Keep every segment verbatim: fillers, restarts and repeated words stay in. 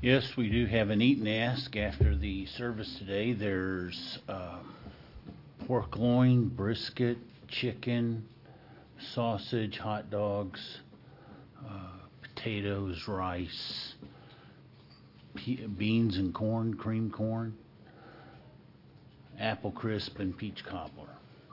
Yes, we do have an eat and ask after the service today. There's uh, pork loin, brisket, chicken, sausage, hot dogs, uh, potatoes, rice, pe- beans and corn, cream corn, apple crisp, and peach cobbler.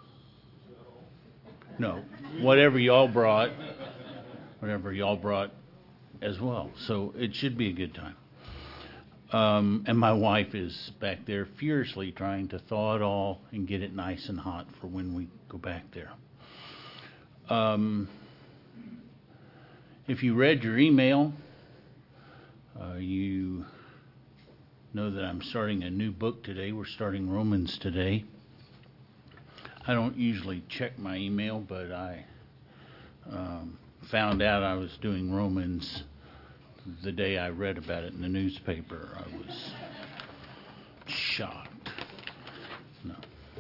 No, whatever y'all brought, whatever y'all brought as well. So it should be a good time. Um, and my wife is back there furiously trying to thaw it all and get it nice and hot for when we go back there. Um, if you read your email, uh, you know that I'm starting a new book today. We're starting Romans today. I don't usually check my email, but I um, found out I was doing Romans the day I read about it in the newspaper. I was shocked. No.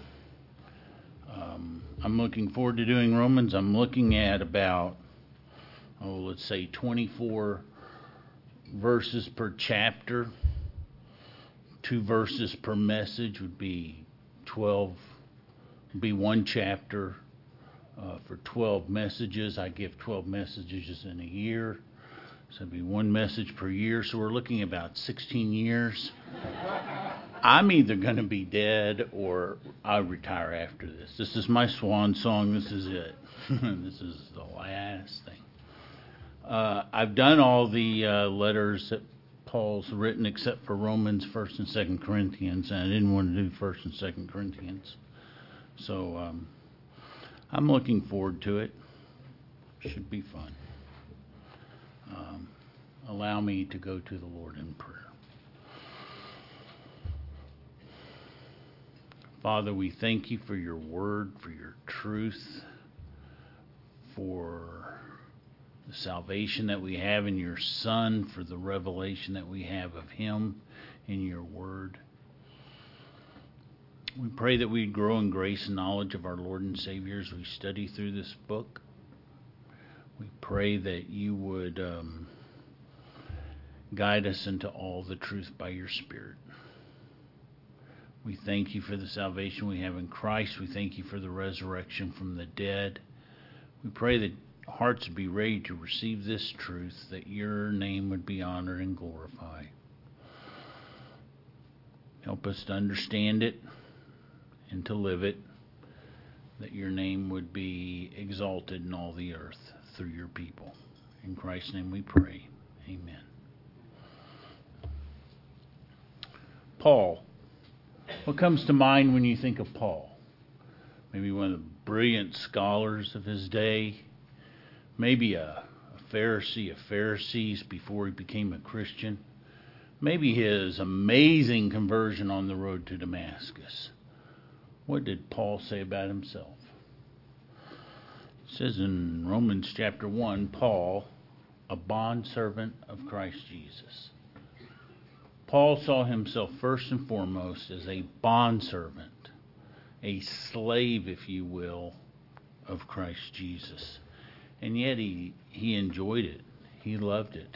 Um, I'm looking forward to doing Romans. I'm looking at about, oh, let's say twenty-four verses per chapter. Two verses per message would be twelve, would be one chapter uh, for twelve messages. I give twelve messages in a year. So it'd be one message per year. So we're looking at about sixteen years. I'm either going to be dead or I'll retire after this. This is my swan song. This is it. This is the last thing. Uh, I've done all the uh, letters that Paul's written except for Romans, First and Second Corinthians, and I didn't want to do First and Second Corinthians. So um, I'm looking forward to it. Should be fun. Um, allow me to go to the Lord in prayer. Father, we thank you for your word, for your truth, for the salvation that we have in your Son, for the revelation that we have of him in your word. We pray that we'd grow in grace and knowledge of our Lord and Savior as we study through this book. We pray that you would um, guide us into all the truth by your Spirit. We thank you for the salvation we have in Christ. We thank you for the resurrection from the dead. We pray that hearts would be ready to receive this truth, that your name would be honored and glorified. Help us to understand it and to live it, that your name would be exalted in all the earth through your people. In Christ's name we pray. Amen. Paul. What comes to mind when you think of Paul? Maybe one of the brilliant scholars of his day. Maybe a, a Pharisee of Pharisees before he became a Christian. Maybe his amazing conversion on the road to Damascus. What did Paul say about himself? It says in Romans chapter one, Paul, a bondservant of Christ Jesus. Paul saw himself first and foremost as a bondservant, a slave, if you will, of Christ Jesus. And yet he, he enjoyed it. He loved it.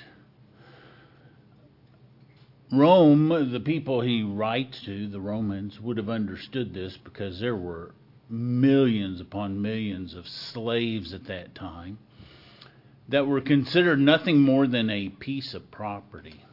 Rome, the people he writes to, the Romans, would have understood this because there were millions upon millions of slaves at that time that were considered nothing more than a piece of property.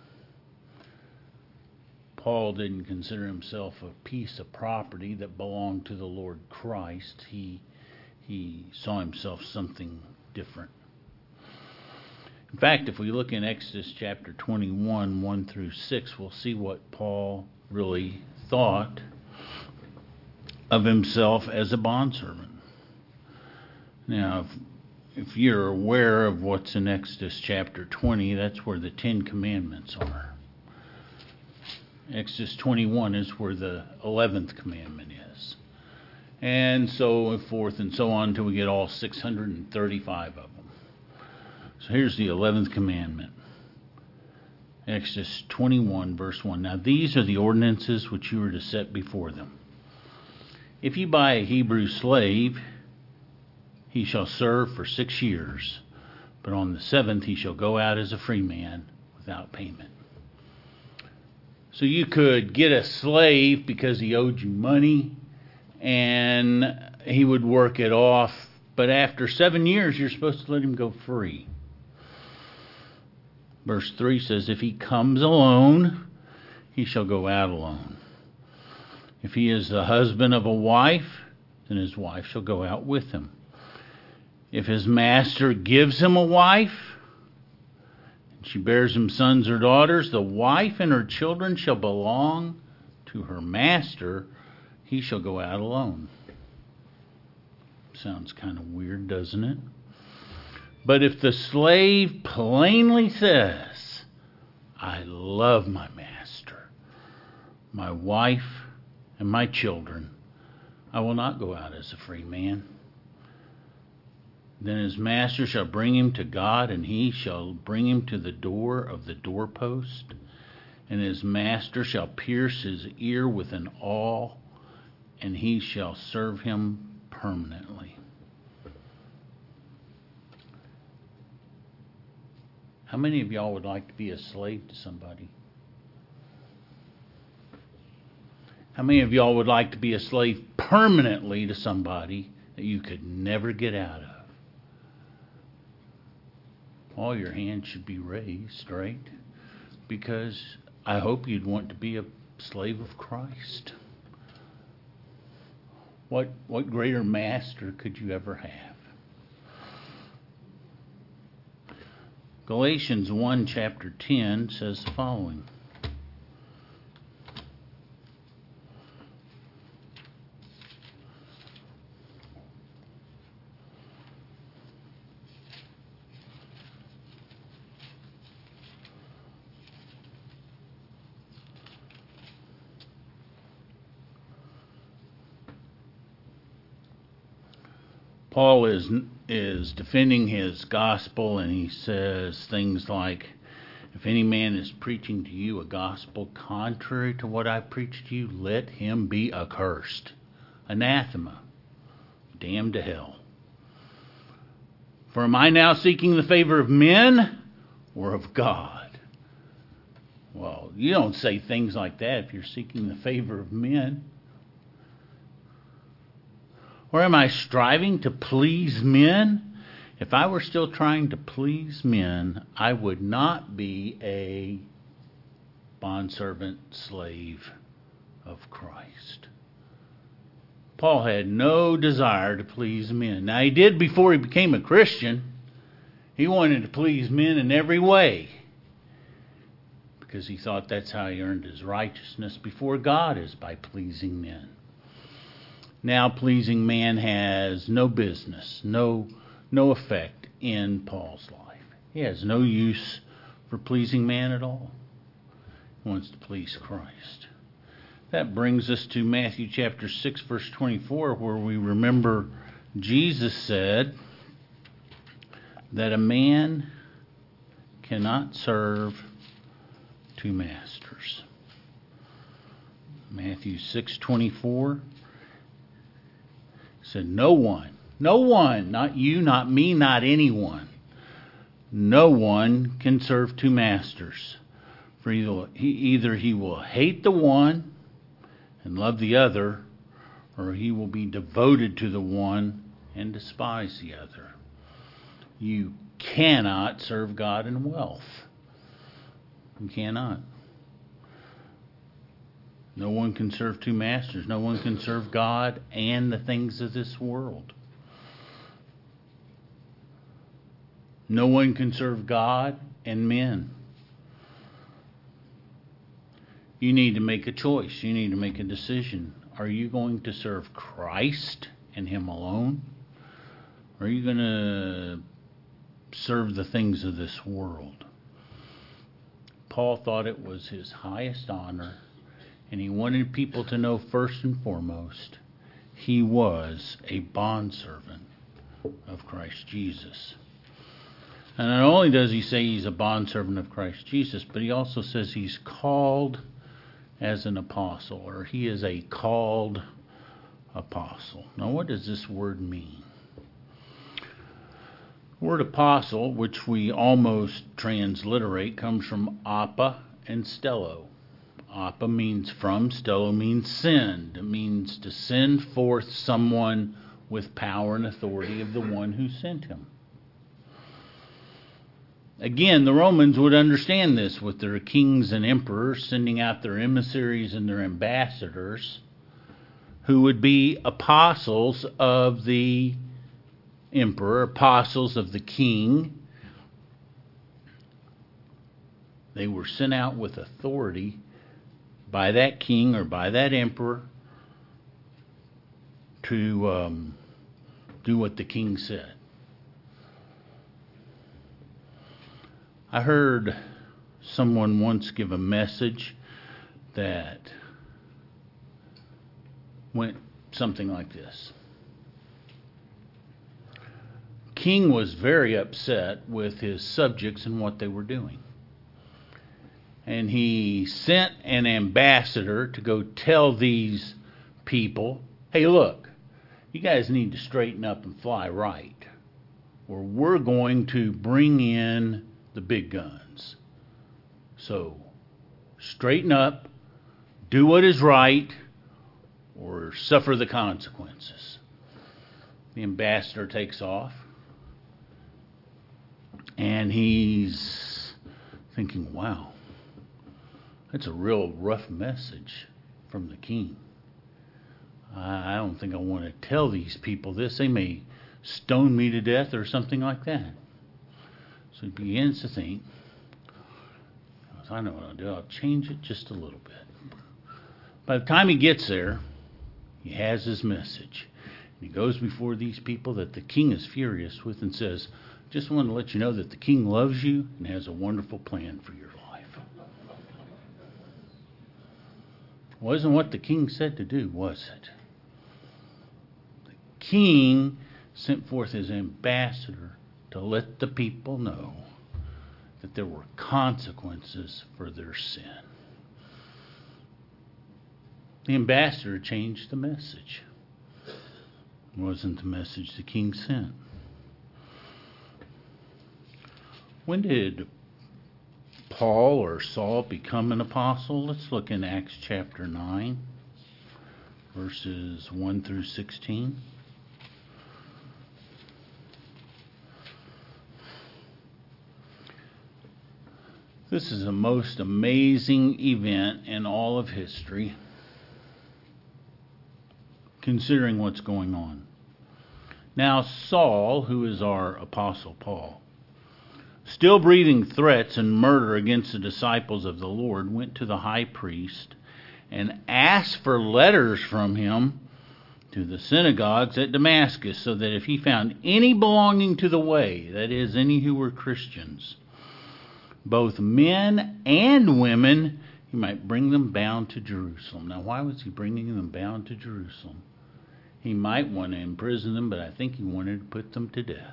Paul didn't consider himself a piece of property that belonged to the Lord Christ. He, he saw himself something different. In fact, if we look in Exodus chapter twenty-one, one through six, we'll see what Paul really thought of himself as a bondservant. Now, if, if you're aware of what's in Exodus chapter twenty, that's where the Ten Commandments are. Exodus twenty-one is where the eleventh commandment is. And so forth and so on until we get all six hundred thirty-five of them. So here's the eleventh commandment. Exodus twenty-one, verse one. Now these are the ordinances which you are to set before them. If you buy a Hebrew slave, he shall serve for six years, but on the seventh he shall go out as a free man without payment. So you could get a slave because he owed you money, and he would work it off. But after seven years, you're supposed to let him go free. Verse three says, if he comes alone, he shall go out alone. If he is the husband of a wife, then his wife shall go out with him. If his master gives him a wife, and she bears him sons or daughters, the wife and her children shall belong to her master. He shall go out alone. Sounds kind of weird, doesn't it? But if the slave plainly says, I love my master, my wife, and my children, I will not go out as a free man. Then his master shall bring him to God, and he shall bring him to the door of the doorpost, and his master shall pierce his ear with an awl, and he shall serve him permanently. How many of y'all would like to be a slave to somebody? How many of y'all would like to be a slave permanently to somebody that you could never get out of? All your hands should be raised, right? Because I hope you'd want to be a slave of Christ. What what greater master could you ever have? Galatians one, chapter ten says the following. Paul is is defending his gospel, and he says things like, if any man is preaching to you a gospel contrary to what I preach to you, let him be accursed, anathema, damned to hell. For am I now seeking the favor of men or of God? Well, you don't say things like that if you're seeking the favor of men. Or am I striving to please men? If I were still trying to please men, I would not be a bondservant slave of Christ. Paul had no desire to please men. Now, he did before he became a Christian. He wanted to please men in every way, because he thought that's how he earned his righteousness before God, is by pleasing men. Now, pleasing man has no business, no no effect in Paul's life. He has no use for pleasing man at all. He wants to please Christ. That brings us to Matthew chapter six, verse twenty-four, where we remember Jesus said that a man cannot serve two masters. Matthew six twenty-four said, no one, no one, not you, not me, not anyone, no one can serve two masters. For either he, either he will hate the one and love the other, or he will be devoted to the one and despise the other. You cannot serve God and wealth. You cannot. No one can serve two masters. No one can serve God and the things of this world. No one can serve God and men. You need to make a choice. You need to make a decision. Are you going to serve Christ and Him alone? Or are you going to serve the things of this world? Paul thought it was his highest honor, and he wanted people to know first and foremost, he was a bondservant of Christ Jesus. And not only does he say he's a bondservant of Christ Jesus, but he also says he's called as an apostle, or he is a called apostle. Now, what does this word mean? The word apostle, which we almost transliterate, comes from appa and stello. Appa means from, stello means send. It means to send forth someone with power and authority of the one who sent him. Again, the Romans would understand this with their kings and emperors sending out their emissaries and their ambassadors, who would be apostles of the emperor, apostles of the king. They were sent out with authority by that king or by that emperor to um, do what the king said. I heard someone once give a message that went something like this. King was very upset with his subjects and what they were doing. And he sent an ambassador to go tell these people, hey, look, you guys need to straighten up and fly right, or we're going to bring in the big guns. So, straighten up, do what is right, or suffer the consequences. The ambassador takes off, and he's thinking, wow, that's a real rough message from the king. I don't think I want to tell these people this. They may stone me to death or something like that. So he begins to think, I know what I'll do. I'll change it just a little bit. By the time he gets there, he has his message. And he goes before these people that the king is furious with and says, just want to let you know that the king loves you and has a wonderful plan for your life. Wasn't what the king said to do, was it? The king sent forth his ambassador to let the people know that there were consequences for their sin. The ambassador changed the message. It wasn't the message the king sent. When did Paul or Saul become an apostle? Let's look in Acts chapter nine, verses one through sixteen. This is a most amazing event in all of history, considering what's going on. Now Saul, who is our Apostle Paul, still breathing threats and murder against the disciples of the Lord, went to the high priest and asked for letters from him to the synagogues at Damascus, so that if he found any belonging to the way, that is, any who were Christians, both men and women, he might bring them bound to Jerusalem. Now, why was he bringing them bound to Jerusalem? He might want to imprison them, but I think he wanted to put them to death.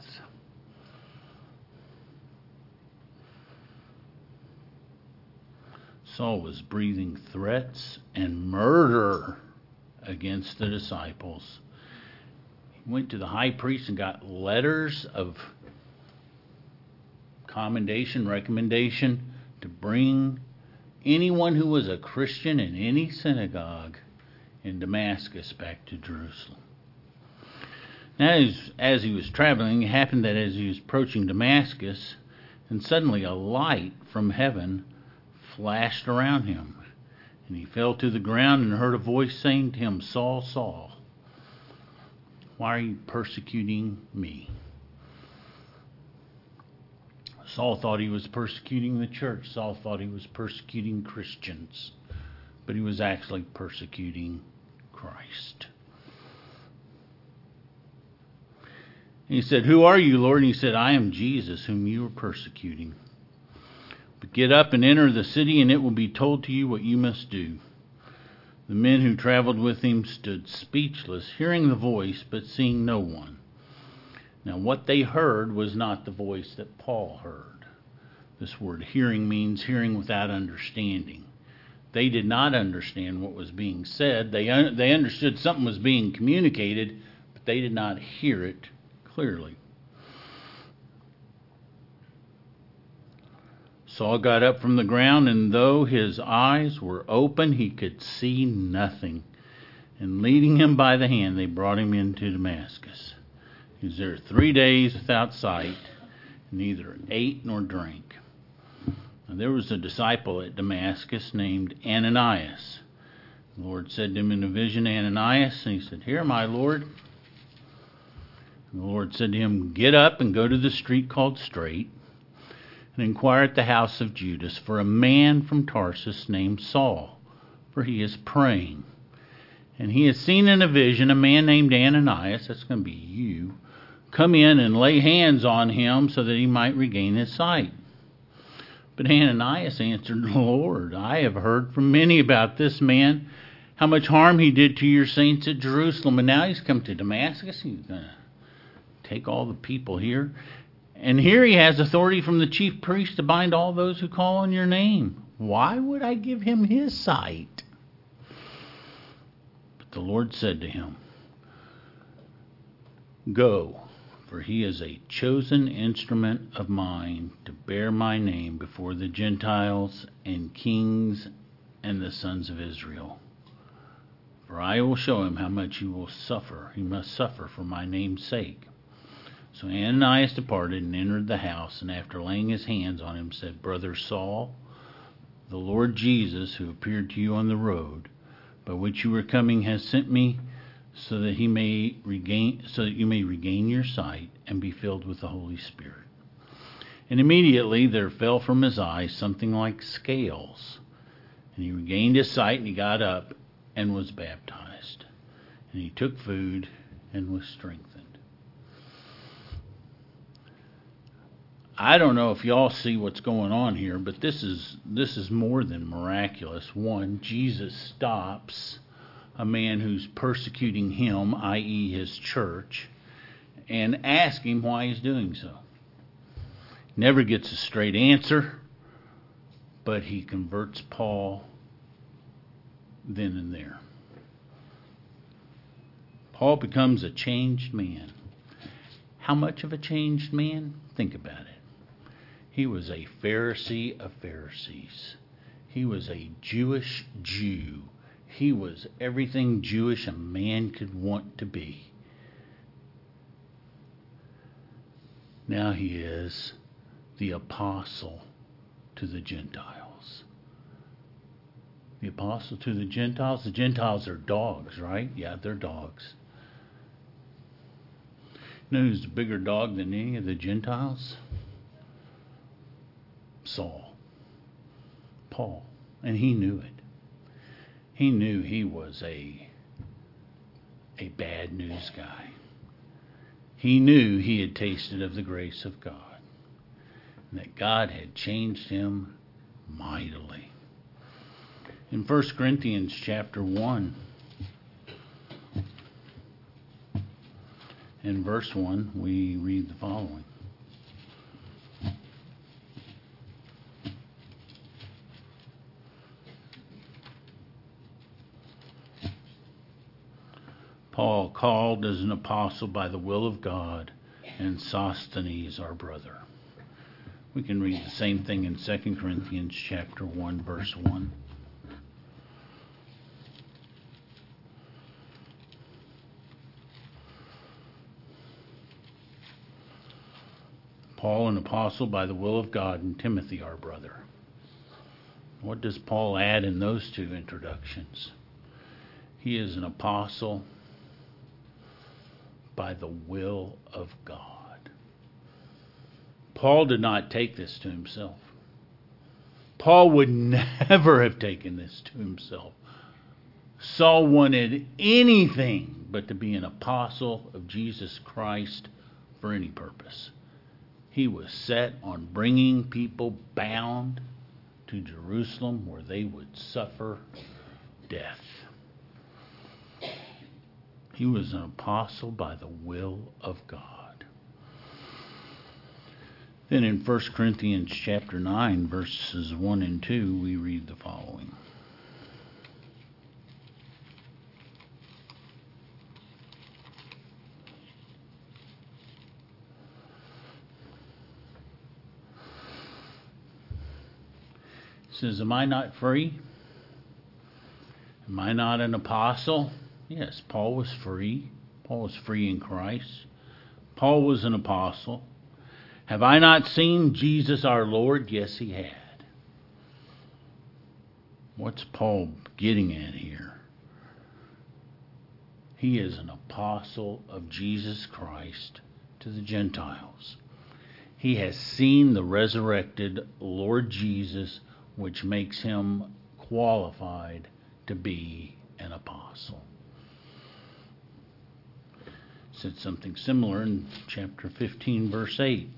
Saul was breathing threats and murder against the disciples. He went to the high priest and got letters of commendation, recommendation to bring anyone who was a Christian in any synagogue in Damascus back to Jerusalem. Now, as, as he was traveling, it happened that as he was approaching Damascus, and suddenly a light from heaven flashed around him, and he fell to the ground and heard a voice saying to him, Saul, Saul, why are you persecuting me? Saul thought he was persecuting the church. Saul thought he was persecuting Christians, but he was actually persecuting Christ. And he said, who are you, Lord? And he said, I am Jesus, whom you are persecuting. But get up and enter the city, and it will be told to you what you must do. The men who traveled with him stood speechless, hearing the voice, but seeing no one. Now, what they heard was not the voice that Paul heard. This word hearing means hearing without understanding. They did not understand what was being said. They, un- they understood something was being communicated, but they did not hear it clearly. Saul got up from the ground, and though his eyes were open, he could see nothing. And leading him by the hand, they brought him into Damascus. He was there three days without sight, neither ate nor drank. Now, there was a disciple at Damascus named Ananias. The Lord said to him in a vision, Ananias, and he said, Here, my Lord. And the Lord said to him, Get up and go to the street called Straight, and inquire at the house of Judas for a man from Tarsus named Saul, for he is praying. And he has seen in a vision a man named Ananias, that's going to be you, come in and lay hands on him so that he might regain his sight. But Ananias answered, Lord, I have heard from many about this man, how much harm he did to your saints at Jerusalem. And now he's come to Damascus. He's going to take all the people here. And here he has authority from the chief priest to bind all those who call on your name. Why would I give him his sight? But the Lord said to him, Go, for he is a chosen instrument of mine to bear my name before the Gentiles and kings and the sons of Israel. For I will show him how much he will suffer. He must suffer for my name's sake. So Ananias departed and entered the house, and after laying his hands on him, said, Brother Saul, the Lord Jesus, who appeared to you on the road, by which you were coming, has sent me, so that he may regain, so that you may regain your sight and be filled with the Holy Spirit. And immediately there fell from his eyes something like scales, and he regained his sight, and he got up and was baptized. And he took food and was strengthened. I don't know if y'all see what's going on here, but this is this is more than miraculous. One, Jesus stops a man who's persecuting him, that is his church, and asks him why he's doing so. Never gets a straight answer, but he converts Paul then and there. Paul becomes a changed man. How much of a changed man? Think about it. He was a Pharisee of Pharisees. He was a Jewish Jew. He was everything Jewish a man could want to be. Now he is the apostle to the Gentiles. The apostle to the Gentiles? The Gentiles are dogs, right? Yeah, they're dogs. You know who's a bigger dog than any of the Gentiles? Saul. Paul. And he knew it. He knew he was a, a bad news guy. He knew he had tasted of the grace of God, and that God had changed him mightily. In First Corinthians chapter one, in verse one, we read the following. Paul, called as an apostle by the will of God, and Sosthenes, our brother. We can read the same thing in Second Corinthians chapter one, verse one. Paul, an apostle by the will of God, and Timothy, our brother. What does Paul add in those two introductions? He is an apostle by the will of God. Paul did not take this to himself. Paul would never have taken this to himself. Saul wanted anything but to be an apostle of Jesus Christ for any purpose. He was set on bringing people bound to Jerusalem where they would suffer death. He was an apostle by the will of God. Then in First Corinthians chapter nine, verses one and two, we read the following. says, am I not free? Am I not an apostle? Yes, Paul was free. Paul was free in Christ. Paul was an apostle. Have I not seen Jesus our Lord? Yes, he had. What's Paul getting at here? He is an apostle of Jesus Christ to the Gentiles. He has seen the resurrected Lord Jesus, which makes him qualified to be an apostle. Said something similar in chapter fifteen, verse eight.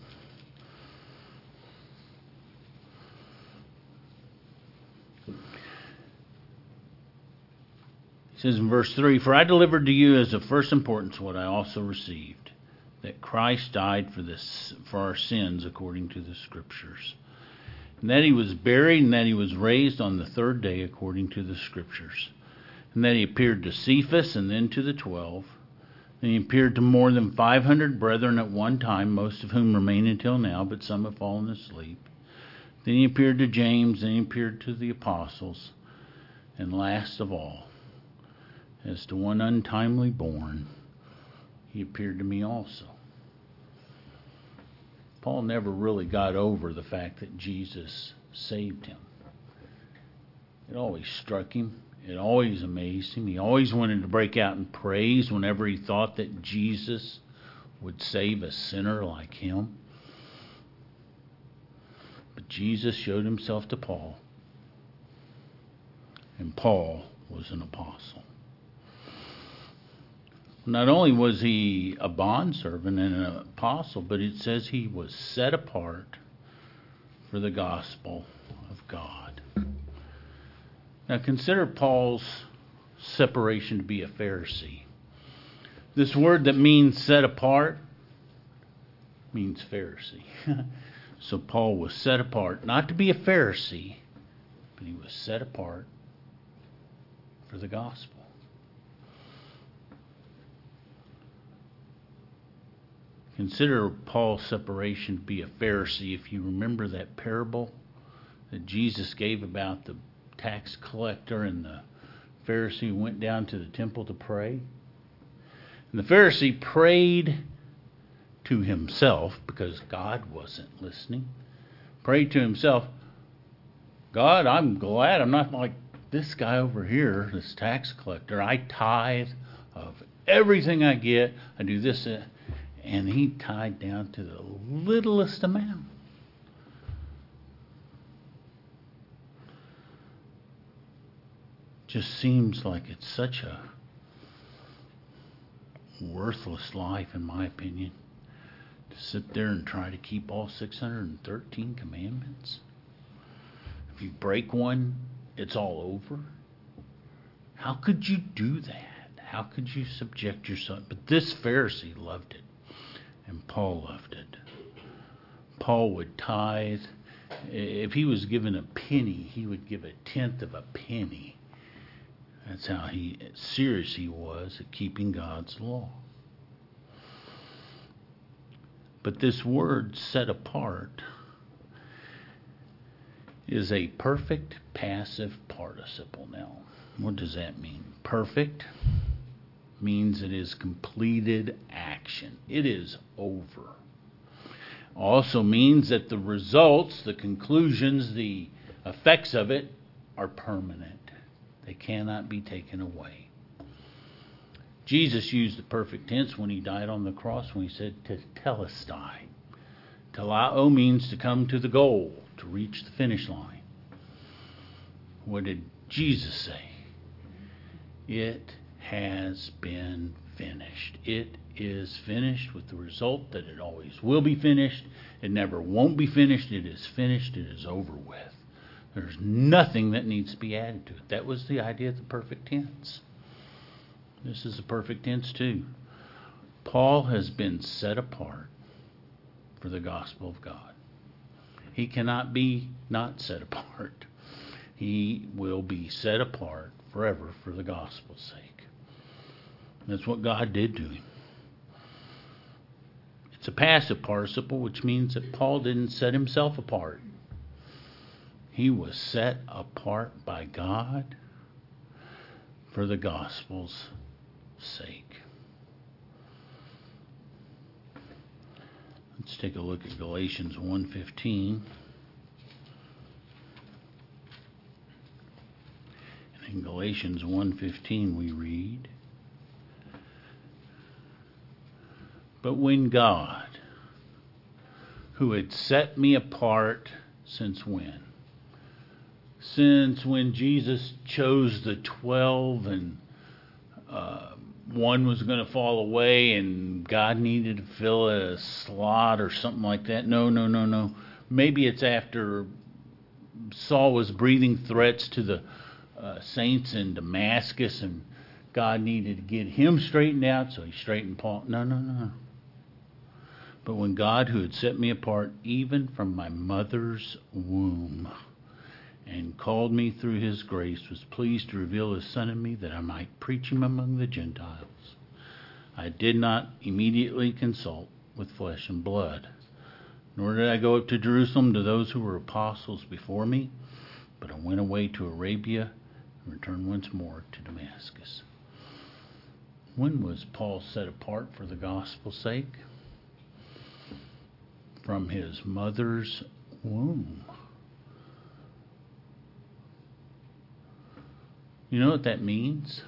It says in verse three, for I delivered to you as of first importance what I also received, that Christ died for this for our sins according to the Scriptures, and that he was buried, and that he was raised on the third day according to the Scriptures, and that he appeared to Cephas and then to the twelve. And he appeared to more than five hundred brethren at one time, most of whom remain until now, but some have fallen asleep. Then he appeared to James, then he appeared to the apostles, and last of all, as to one untimely born, he appeared to me also. Paul never really got over the fact that Jesus saved him. It always struck him. It always amazed him. He always wanted to break out in praise whenever he thought that Jesus would save a sinner like him. But Jesus showed himself to Paul, and Paul was an apostle. Not only was he a bondservant and an apostle, but it says he was set apart for the gospel of God. Now consider Paul's separation to be a Pharisee. This word that means set apart means Pharisee. So Paul was set apart, not to be a Pharisee, but he was set apart for the gospel. Consider Paul's separation to be a Pharisee. If you remember that parable that Jesus gave about the tax collector and the Pharisee went down to the temple to pray. And the Pharisee prayed to himself because God wasn't listening. Prayed to himself, God, I'm glad I'm not like this guy over here, this tax collector. I tithe of everything I get. I do this. And he tied down to the littlest amount. Just seems like it's such a worthless life, in my opinion, to sit there and try to keep all six hundred thirteen commandments. If you break one, it's all over. How could you do that? How could you subject yourself? But this Pharisee loved it, and Paul loved it. Paul would tithe. If he was given a penny, he would give a tenth of a penny. That's how he serious he was at keeping God's law. But this word set apart is a perfect passive participle now. What does that mean? Perfect means it is completed action. It is over. Also means that the results, the conclusions, the effects of it are permanent. They cannot be taken away. Jesus used the perfect tense when he died on the cross, when he said tetelestai. Telao means to come to the goal, to reach the finish line. What did Jesus say? It has been finished. It is finished, with the result that it always will be finished. It never won't be finished. It is finished. It is over with. There's nothing that needs to be added to it. That was the idea of the perfect tense. This is the perfect tense too. Paul has been set apart for the gospel of God. He cannot be not set apart. He will be set apart forever for the gospel's sake. That's what God did to him. It's a passive participle, which means that Paul didn't set himself apart. He was set apart by God for the gospel's sake. Let's take a look at Galatians one fifteen. And in Galatians one fifteen we read, "But when God, who had set me apart," since when? Since when Jesus chose the twelve and uh, one was going to fall away and God needed to fill a slot or something like that. No, no, no, no. Maybe it's after Saul was breathing threats to the uh, saints in Damascus and God needed to get him straightened out, so he straightened Paul. No, no, no. But when God, who had set me apart even from my mother's womb, and called me through his grace, was pleased to reveal his Son in me, that I might preach him among the Gentiles. I did not immediately consult with flesh and blood, nor did I go up to Jerusalem to those who were apostles before me, but I went away to Arabia and returned once more to Damascus. When was Paul set apart for the gospel's sake? From his mother's womb. You know what that means?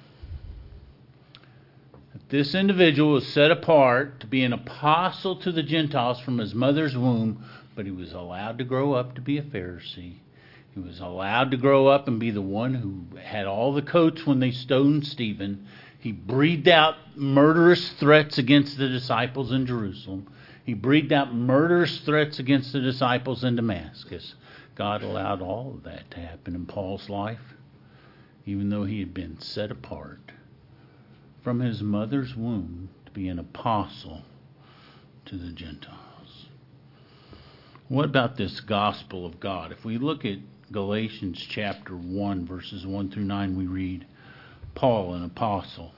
That this individual was set apart to be an apostle to the Gentiles from his mother's womb, but he was allowed to grow up to be a Pharisee. He was allowed to grow up and be the one who had all the coats when they stoned Stephen. He breathed out murderous threats against the disciples in Jerusalem. He breathed out murderous threats against the disciples in Damascus. God allowed all of that to happen in Paul's life, even though he had been set apart from his mother's womb to be an apostle to the Gentiles. What about this gospel of God? If we look at Galatians chapter one, verses one through nine, we read, Paul, an apostle,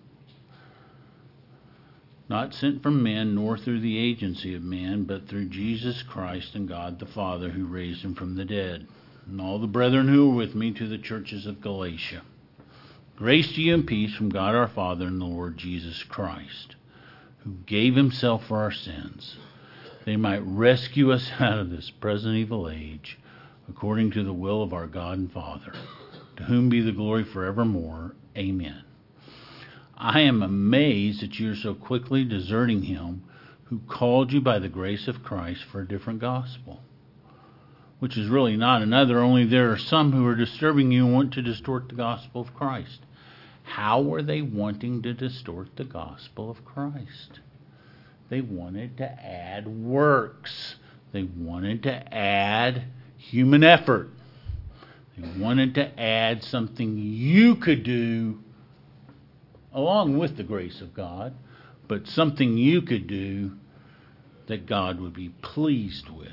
not sent from men, nor through the agency of man, but through Jesus Christ and God the Father, who raised him from the dead, and all the brethren who are with me, to the churches of Galatia. Grace to you and peace from God our Father and the Lord Jesus Christ, who gave himself for our sins, that he might rescue us out of this present evil age, according to the will of our God and Father, to whom be the glory forevermore. Amen. I am amazed that you are so quickly deserting him who called you by the grace of Christ for a different gospel, which is really not another, only there are some who are disturbing you and want to distort the gospel of Christ. How are they wanting to distort the gospel of Christ? They wanted to add works. They wanted to add human effort. They wanted to add something you could do along with the grace of God, but something you could do that God would be pleased with.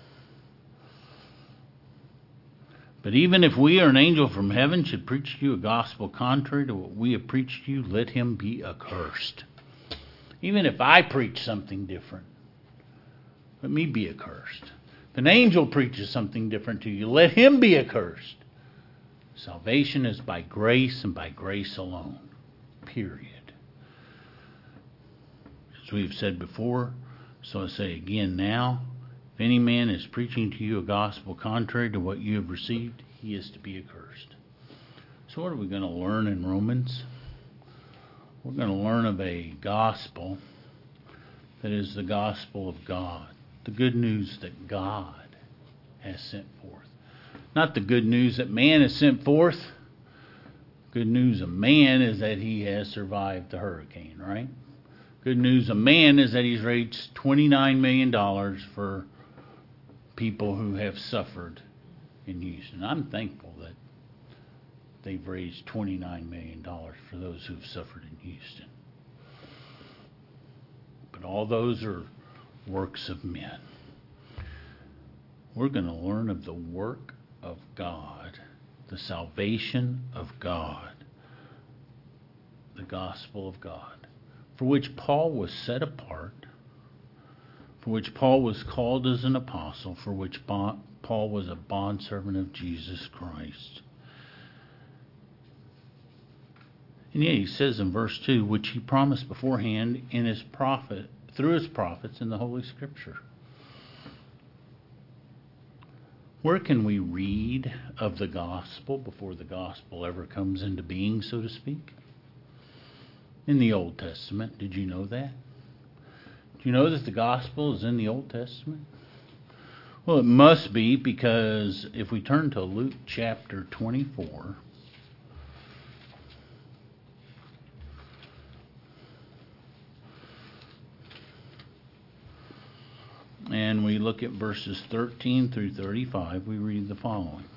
But even if we or an angel from heaven should preach to you a gospel contrary to what we have preached to you, let him be accursed. Even if I preach something different, let me be accursed. If an angel preaches something different to you, let him be accursed. Salvation is by grace and by grace alone. Period. As we've said before, so I say again now, if any man is preaching to you a gospel contrary to what you have received, he is to be accursed. So what are we going to learn in Romans? We're going to learn of a gospel that is the gospel of God, the good news that God has sent forth. Not the good news that man has sent forth. Good news of man is that he has survived the hurricane, right? Good news of man is that he's raised twenty-nine million dollars for people who have suffered in Houston. I'm thankful that they've raised twenty-nine million dollars for those who've suffered in Houston. But all those are works of men. We're going to learn of the work of God, the salvation of God, the gospel of God, for which Paul was set apart for which Paul was called as an apostle, for which Paul was a bondservant of Jesus Christ. And yet he says in verse two, which he promised beforehand in his prophet, through his prophets in the Holy Scripture. Where can we read of the gospel before the gospel ever comes into being, so to speak? In the Old Testament. Did you know that? Do you know that the gospel is in the Old Testament? Well, it must be, because if we turn to Luke chapter twenty-four, and we look at verses thirteen through thirty-five, we read the following.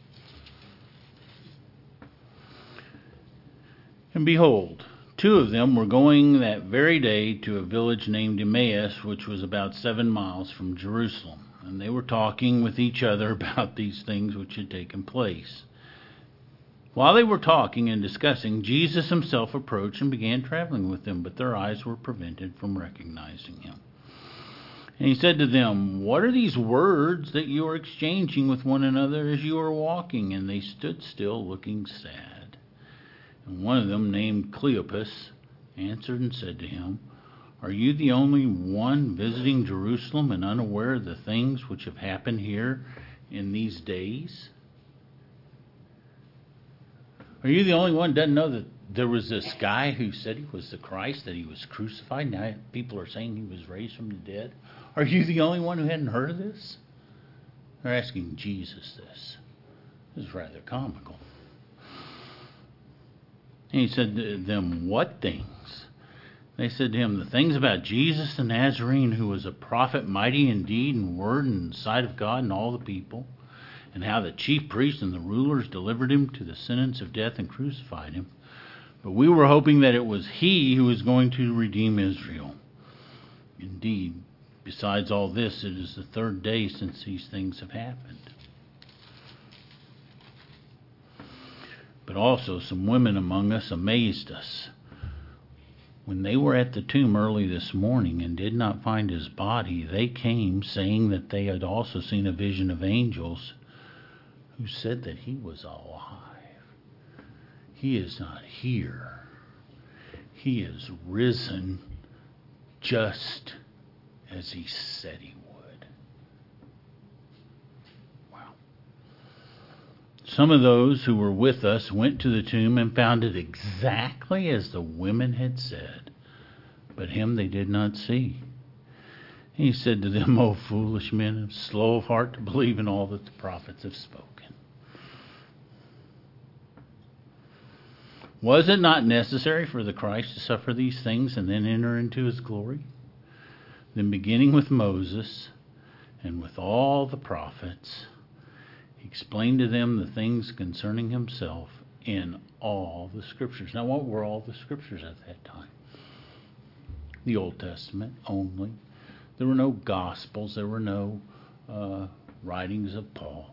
And behold, two of them were going that very day to a village named Emmaus, which was about seven miles from Jerusalem. And they were talking with each other about these things which had taken place. While they were talking and discussing, Jesus himself approached and began traveling with them, but their eyes were prevented from recognizing him. And he said to them, what are these words that you are exchanging with one another as you are walking? And they stood still, looking sad. And one of them, named Cleopas, answered and said to him, are you the only one visiting Jerusalem and unaware of the things which have happened here in these days? Are you the only one who doesn't know that there was this guy who said he was the Christ, that he was crucified? Now people are saying he was raised from the dead. Are you the only one who hadn't heard of this? They're asking Jesus this. This is rather comical. And he said to them, what things? They said to him, the things about Jesus the Nazarene, who was a prophet, mighty in deed and word and in the sight of God and all the people, and how the chief priests and the rulers delivered him to the sentence of death and crucified him. But we were hoping that it was he who was going to redeem Israel. Indeed, besides all this, it is the third day since these things have happened. But also some women among us amazed us. When they were at the tomb early this morning and did not find his body, they came saying that they had also seen a vision of angels who said that he was alive. He is not here. He is risen just as he said he would. Wow. Some of those who were with us went to the tomb and found it exactly as the women had said, but him they did not see. And he said to them, O foolish men, slow of heart to believe in all that the prophets have spoken. Was it not necessary for the Christ to suffer these things and then enter into his glory? Then beginning with Moses and with all the prophets, he explained to them the things concerning himself in all the Scriptures. Now, what were all the Scriptures at that time? The Old Testament only. There were no Gospels. There were no uh, writings of Paul.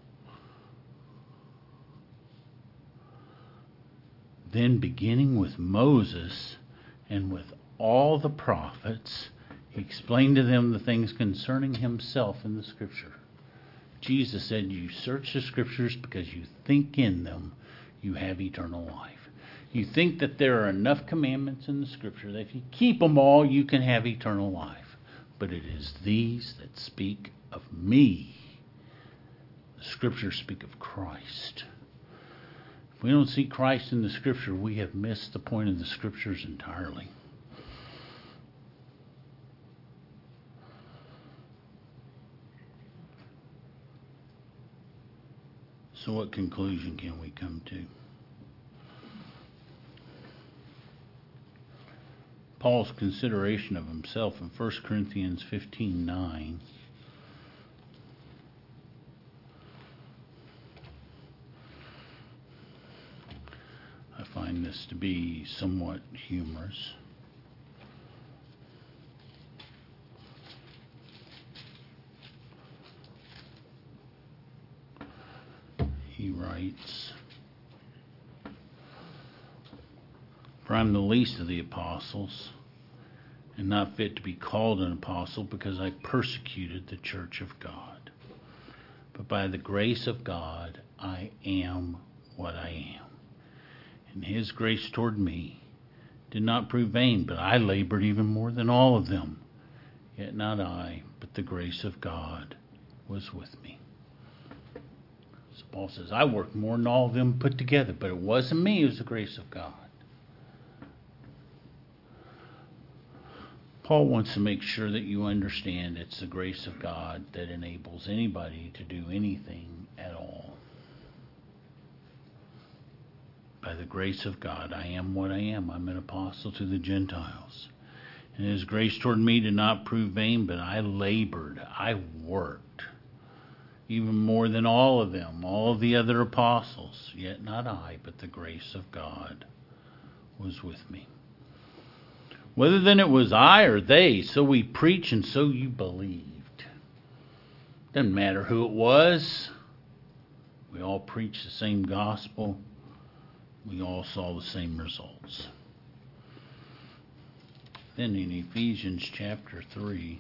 Then beginning with Moses and with all the prophets, he explained to them the things concerning himself in the Scripture. Jesus said, you search the Scriptures because you think in them you have eternal life. You think that there are enough commandments in the Scripture that if you keep them all, you can have eternal life. But it is these that speak of me. The Scriptures speak of Christ. If we don't see Christ in the Scripture, we have missed the point of the Scriptures entirely. So what conclusion can we come to? Paul's consideration of himself in First Corinthians fifteen nine. I find this to be somewhat humorous. He writes, For I am the least of the apostles, and not fit to be called an apostle, because I persecuted the church of God. But by the grace of God, I am what I am. And his grace toward me did not prove vain, but I labored even more than all of them. Yet not I, but the grace of God was with me. So Paul says, I worked more than all of them put together, but it wasn't me, it was the grace of God. Paul wants to make sure that you understand it's the grace of God that enables anybody to do anything at all. By the grace of God, I am what I am. I'm an apostle to the Gentiles. And his grace toward me did not prove vain, but I labored, I worked, even more than all of them, all of the other apostles. Yet not I, but the grace of God was with me. Whether then it was I or they, so we preach and so you believed. Doesn't matter who it was. We all preached the same gospel. We all saw the same results. Then in Ephesians chapter three,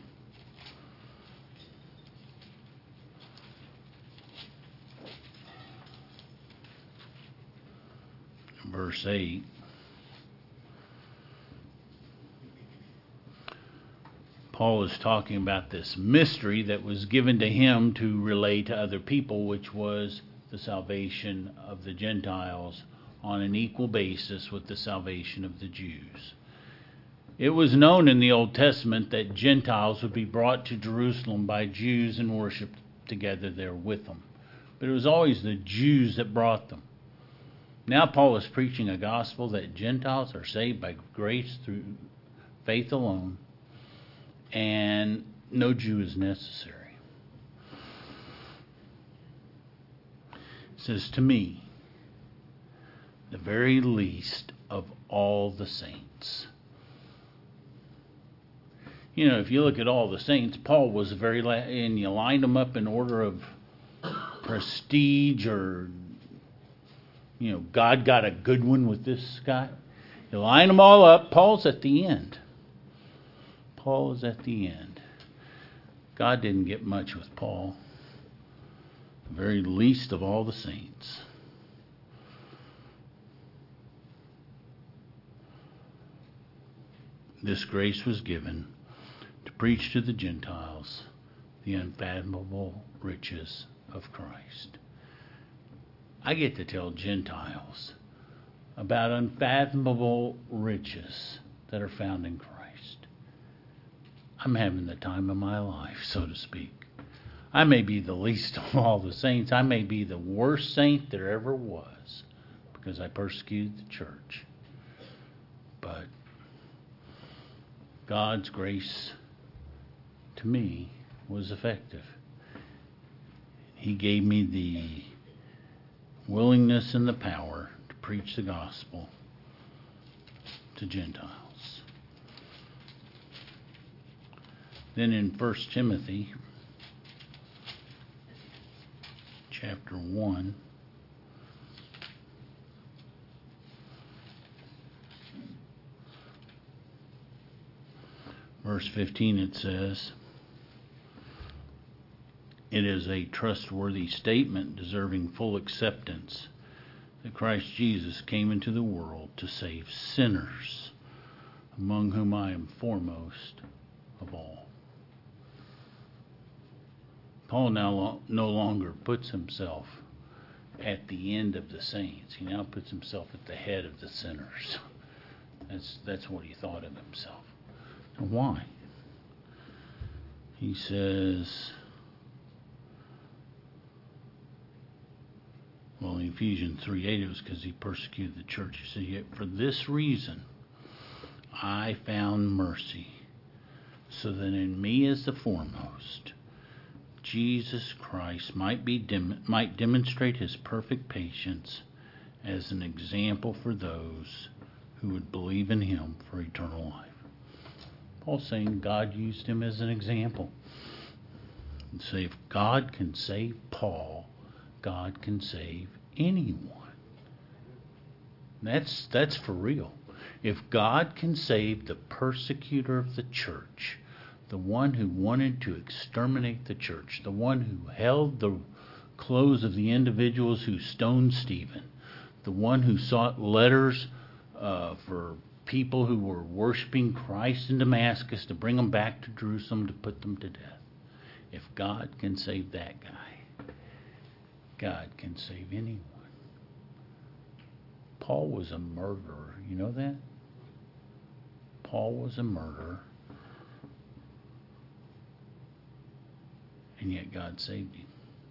verse eight, Paul is talking about this mystery that was given to him to relay to other people, which was the salvation of the Gentiles on an equal basis with the salvation of the Jews. It was known in the Old Testament that Gentiles would be brought to Jerusalem by Jews and worshiped together there with them. But it was always the Jews that brought them. Now Paul is preaching a gospel that Gentiles are saved by grace through faith alone, and no Jew is necessary. It says, to me, the very least of all the saints. You know, if you look at all the saints, Paul was very, la- and you lined them up in order of prestige, or, you know, God got a good one with this guy. You line them all up, Paul's at the end. Paul is at the end. God didn't get much with Paul. The very least of all the saints. This grace was given to preach to the Gentiles the unfathomable riches of Christ. I get to tell Gentiles about unfathomable riches that are found in Christ. I'm having the time of my life, so to speak. I may be the least of all the saints. I may be the worst saint there ever was, because I persecuted the church. But God's grace to me was effective. He gave me the willingness and the power to preach the gospel to Gentiles. Then in First Timothy chapter one, verse fifteen, it says, it is a trustworthy statement deserving full acceptance that Christ Jesus came into the world to save sinners, among whom I am foremost of all. Paul now lo- no longer puts himself at the end of the saints. He now puts himself at the head of the sinners. That's that's what he thought of himself. So why? He says, well, in Ephesians three eight, it was because he persecuted the church. He said, yet for this reason I found mercy, so that in me as the foremost, Jesus Christ might be dem- might demonstrate his perfect patience as an example for those who would believe in him for eternal life. Paul's saying God used him as an example. And say, if God can save Paul, God can save anyone. That's that's for real. If God can save the persecutor of the church, the one who wanted to exterminate the church, the one who held the clothes of the individuals who stoned Stephen, the one who sought letters uh, for people who were worshiping Christ in Damascus to bring them back to Jerusalem to put them to death. If God can save that guy, God can save anyone. Paul was a murderer. You know that? Paul was a murderer. And yet God saved him.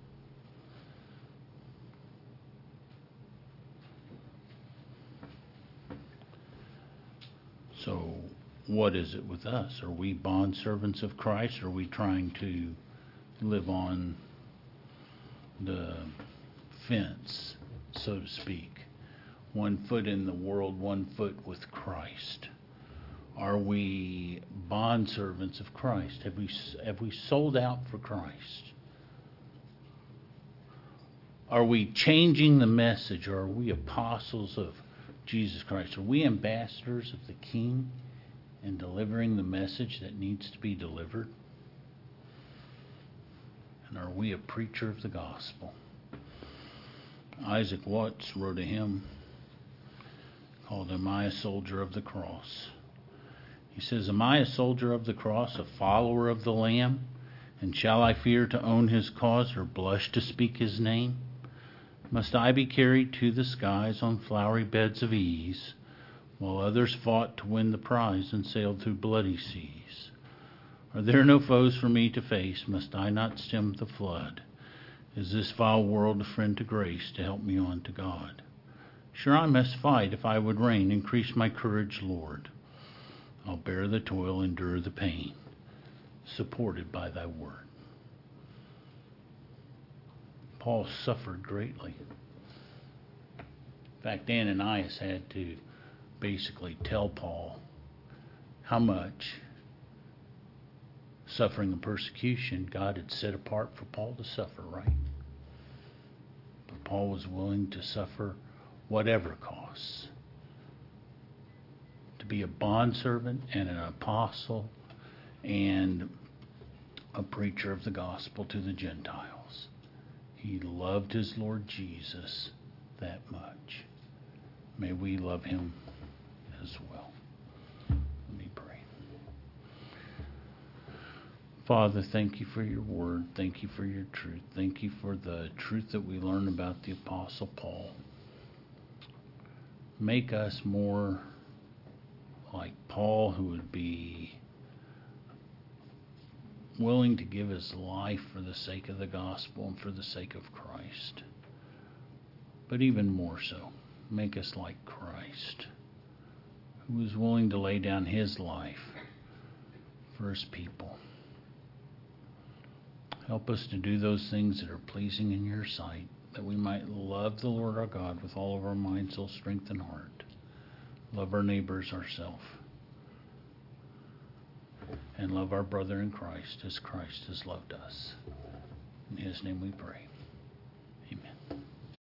So, what is it with us? Are we bondservants of Christ? Or are we trying to live on the fence, so to speak? One foot in the world, one foot with Christ. Are we bondservants of Christ? Have we have we sold out for Christ? Are we changing the message? Or are we apostles of Jesus Christ? Are we ambassadors of the King and delivering the message that needs to be delivered? And are we a preacher of the gospel? Isaac Watts wrote a hymn called Am I a Soldier of the Cross? He says, Am I a soldier of the cross, a follower of the Lamb? And shall I fear to own his cause or blush to speak his name? Must I be carried to the skies on flowery beds of ease, while others fought to win the prize and sailed through bloody seas? Are there no foes for me to face? Must I not stem the flood? Is this vile world a friend to grace to help me on to God? Sure, I must fight if I would reign. Increase my courage, Lord. I'll bear the toil, endure the pain, supported by thy word. Paul suffered greatly. In fact, Ananias had to basically tell Paul how much suffering and persecution God had set apart for Paul to suffer, right? But Paul was willing to suffer whatever costs. To be a bondservant and an apostle and a preacher of the gospel to the Gentiles. He loved his Lord Jesus that much. May we love him as well. Let me pray. Father, thank you for your word. Thank you for your truth. Thank you for the truth that we learn about the Apostle Paul. Make us more like Paul, who would be willing to give his life for the sake of the gospel and for the sake of Christ. But even more so, make us like Christ, who was willing to lay down his life for his people. Help us to do those things that are pleasing in your sight, that we might love the Lord our God with all of our mind, soul, strength, and heart. Love our neighbors ourselves. And love our brother in Christ as Christ has loved us. In his name we pray.